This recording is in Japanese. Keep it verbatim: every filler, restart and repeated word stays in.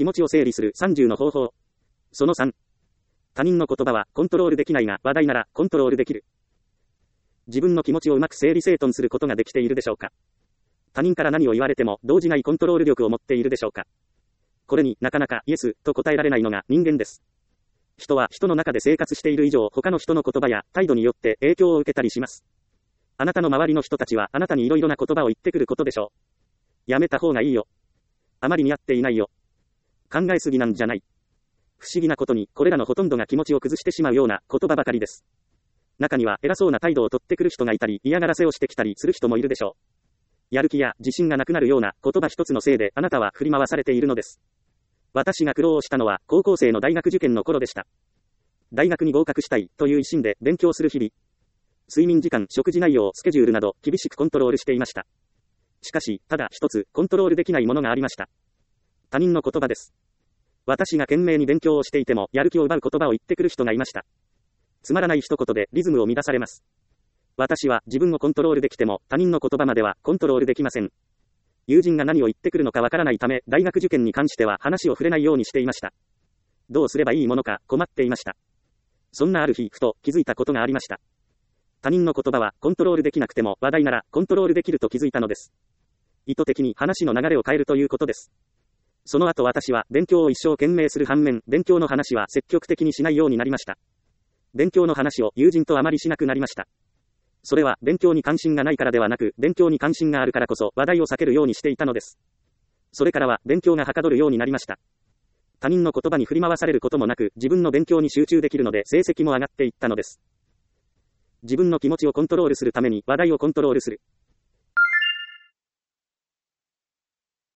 気持ちを整理するさんじゅうの方法。そのさん。他人の言葉はコントロールできないが、話題ならコントロールできる。自分の気持ちをうまく整理整頓することができているでしょうか。他人から何を言われても動じないコントロール力を持っているでしょうか。これになかなかイエスと答えられないのが人間です。人は人の中で生活している以上、他の人の言葉や態度によって影響を受けたりします。あなたの周りの人たちはあなたにいろいろな言葉を言ってくることでしょう。やめた方がいいよ。あまり似合っていないよ。考えすぎなんじゃない。不思議なことに、これらのほとんどが気持ちを崩してしまうような言葉ばかりです。中には偉そうな態度をとってくる人がいたり、嫌がらせをしてきたりする人もいるでしょう。やる気や自信がなくなるような言葉一つのせいであなたは振り回されているのです。私が苦労をしたのは高校生の大学受験の頃でした。大学に合格したいという一心で勉強する日々。睡眠時間、食事内容、スケジュールなど厳しくコントロールしていました。しかし、ただ一つコントロールできないものがありました。他人の言葉です。私が懸命に勉強をしていても、やる気を奪う言葉を言ってくる人がいました。つまらない一言でリズムを乱されます。私は自分をコントロールできても、他人の言葉まではコントロールできません。友人が何を言ってくるのかわからないため、大学受験に関しては話を触れないようにしていました。どうすればいいものか困っていました。そんなある日、ふと気づいたことがありました。他人の言葉はコントロールできなくても話題ならコントロールできると気づいたのです。意図的に話の流れを変えるということです。その後私は勉強を一生懸命する反面、勉強の話は積極的にしないようになりました。勉強の話を友人とあまりしなくなりました。それは勉強に関心がないからではなく、勉強に関心があるからこそ話題を避けるようにしていたのです。それからは勉強がはかどるようになりました。他人の言葉に振り回されることもなく、自分の勉強に集中できるので成績も上がっていったのです。自分の気持ちをコントロールするために話題をコントロールする。